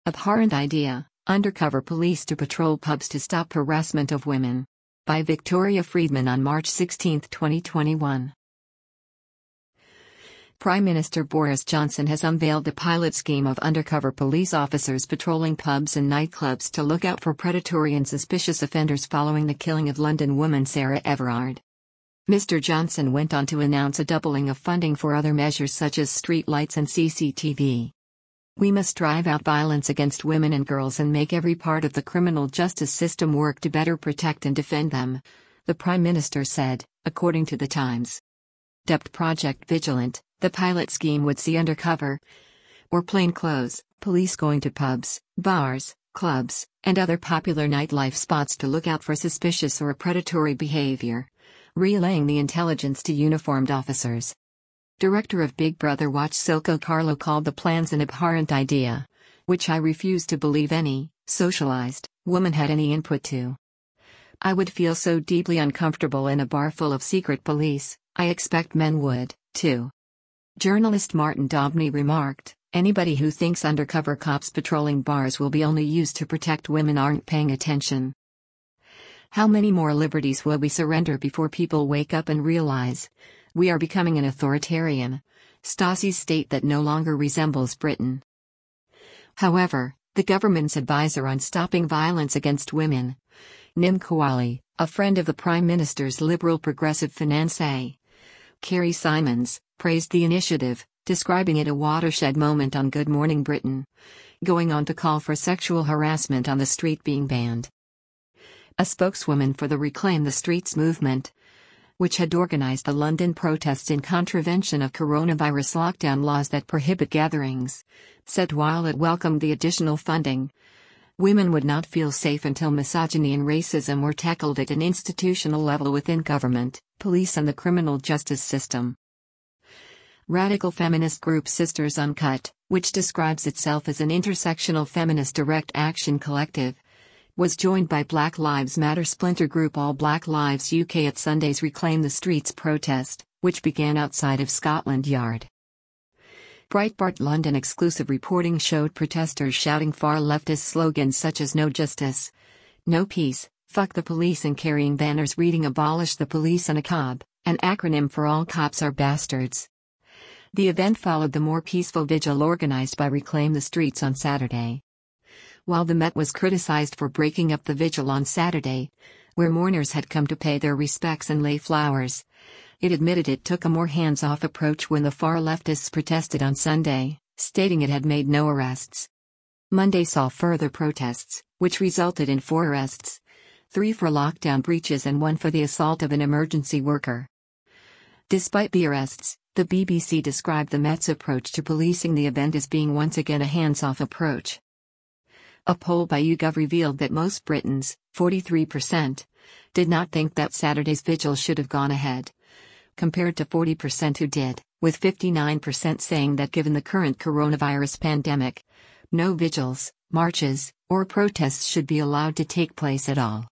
Abhorrent idea, undercover police to patrol pubs to stop harassment of women. By Victoria Friedman on March 16, 2021. Prime Minister Boris Johnson has unveiled a pilot scheme of undercover police officers patrolling pubs and nightclubs to look out for predatory and suspicious offenders following the killing of London woman Sarah Everard. Mr. Johnson went on to announce a doubling of funding for other measures such as street lights and CCTV. We must drive out violence against women and girls and make every part of the criminal justice system work to better protect and defend them, the Prime Minister said, according to The Times. Dubbed Project Vigilant, the pilot scheme would see undercover or plainclothes police going to pubs, bars, clubs, and other popular nightlife spots to look out for suspicious or predatory behavior, relaying the intelligence to uniformed officers. Director of Big Brother Watch Silco Carlo called the plans an abhorrent idea, which I refuse to believe any socialized woman had any input to. I would feel so deeply uncomfortable in a bar full of secret police, I expect men would, too. Journalist Martin Dobney remarked, anybody who thinks undercover cops patrolling bars will be only used to protect women aren't paying attention. How many more liberties will we surrender before people wake up and realize we are becoming an authoritarian, Stasi's state that no longer resembles Britain? However, the government's advisor on stopping violence against women, Nim Kawali, a friend of the Prime Minister's Liberal Progressive Financier, Kerry Simons, praised the initiative, describing it a watershed moment on Good Morning Britain, going on to call for sexual harassment on the street being banned. A spokeswoman for the Reclaim the Streets movement, which had organized the London protests in contravention of coronavirus lockdown laws that prohibit gatherings, said while it welcomed the additional funding, women would not feel safe until misogyny and racism were tackled at an institutional level within government, police and the criminal justice system. Radical feminist group Sisters Uncut, which describes itself as an intersectional feminist direct action collective, was joined by Black Lives Matter splinter group All Black Lives UK at Sunday's Reclaim the Streets protest, which began outside of Scotland Yard. Breitbart London exclusive reporting showed protesters shouting far leftist slogans such as No Justice, No Peace, Fuck the Police and carrying banners reading Abolish the Police and a cob, an acronym for All Cops Are Bastards. The event followed the more peaceful vigil organized by Reclaim the Streets on Saturday. While the Met was criticized for breaking up the vigil on Saturday, where mourners had come to pay their respects and lay flowers, it admitted it took a more hands-off approach when the far leftists protested on Sunday, stating it had made no arrests. Monday saw further protests, which resulted in 4 arrests, 3 for lockdown breaches and 1 for the assault of an emergency worker. Despite the arrests, the BBC described the Met's approach to policing the event as being once again a hands-off approach. A poll by YouGov revealed that most Britons, 43%, did not think that Saturday's vigil should have gone ahead, compared to 40% who did, with 59% saying that given the current coronavirus pandemic, no vigils, marches, or protests should be allowed to take place at all.